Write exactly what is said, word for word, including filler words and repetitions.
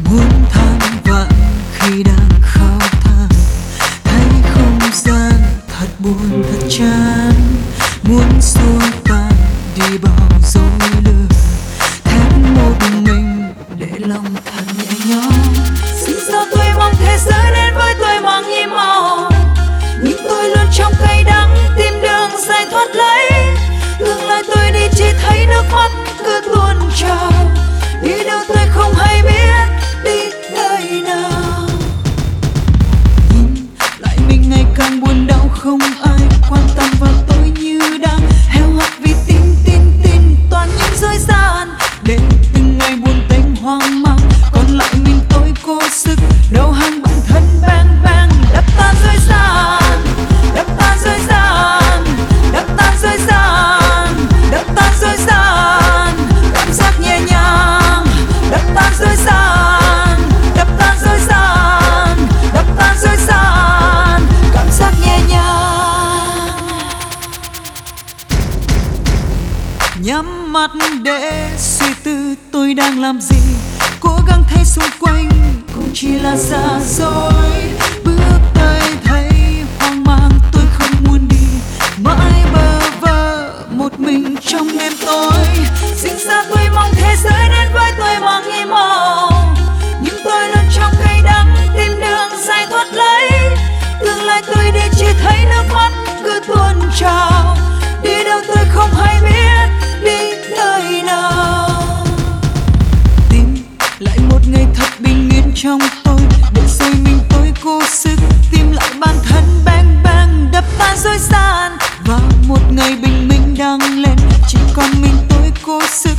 muốn than vãn khi đang khao than, thấy không gian thật buồn thật chán, muốn xua tan đi bao dối lừa, thét một mình để lòng thật nhẹ nhõm. Xin sao tôi mong thế giới đến với tôi mang nhiệm màu, nhưng tôi luôn trong cay đắng tìm đường giải thoát lấy. Tương lai tôi đi chỉ thấy nước mắt cứ tuôn trào, đi đâu tôi không hay biết đi nơi nào. Nhìn lại mình ngày càng buồn đau, không ai quan tâm và tôi như đang heo hắt vì tin tin tin toàn những dối gian, để từng ngày buồn tênh hoang mang. Còn lại mình tôi cố sức đầu hàng bản thân bang bang, đập tan dối gian, đập tan dối gian, đập tan dối gian, đập tan dối gian, cảm giác nhẹ nhàng. Đập tan dối gian, đập tan dối gian, đập tan dối gian, cảm giác nhẹ nhàng. Nhắm mắt để suy tư tôi đang làm gì, cố gắng thấy xung quanh cũng chỉ là giả dối. Bước tới thấy hoang mang tôi không muốn đi, mãi bơ vơ một mình trong đêm tối. Sinh ra tôi mong thế giới đến với tôi mang nhiệm màu, nhưng tôi luôn trong cay đắng tìm đường giải thoát lấy. Tương lai tôi đi chỉ thấy nước mắt cứ tuôn trào, đi đâu tôi không hay biết đi nơi nào. Tìm lại một ngày thật bình yên trong tôi, để rồi mình tôi cố sức tìm lại bản thân bang bang, đập tan dối gian. Và một ngày bình minh đang lên, chỉ còn mình tôi cố sức